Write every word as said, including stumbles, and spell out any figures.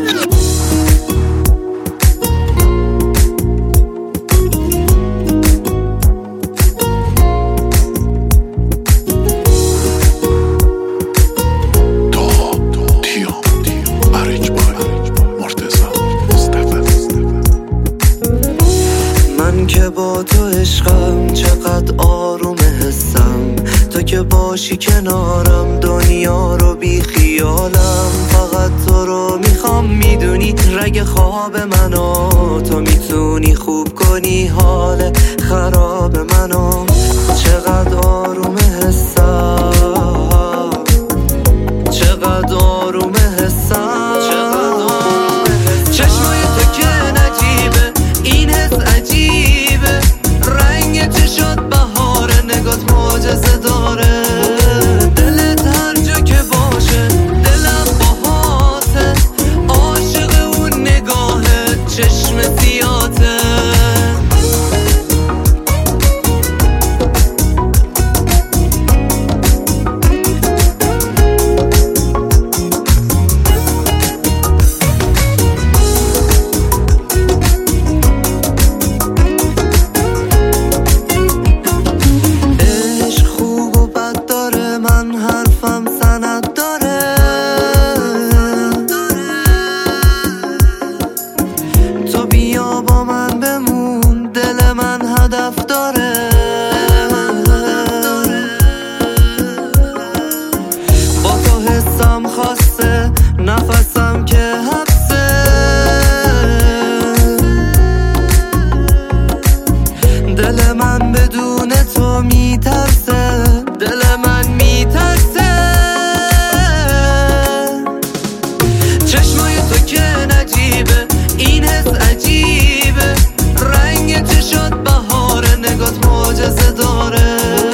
که با تو عشقم چقدر آروم حسم، تو که باشی کنارم دنیا رو بی خیالم. فقط تو رو میخوام میدونی رگ خواب منو، تو میتونی خوب کنی حال خراب منو. چقدر آروم حسم، چقدر آروم حسم، چقدر آروم حسم. چشمای تو که نجیبه، این حس عجیبه، رنگ چشات بهاره، نگات معجزه داره. دلت هر جا که باشه دلم باهاته، عاشق اون نگاهه چشم سیاته. من حرفم سند داره، تو بیا با من بمون، دل من هدف داره. با تو حسم خواسته، نفسم که حبسه، دل من بدون تو میترسه، دل من میترسه. چشمای تو که نجیبه، این حس عجیبه، رنگ چشات بهاره، نگات معجزه داره.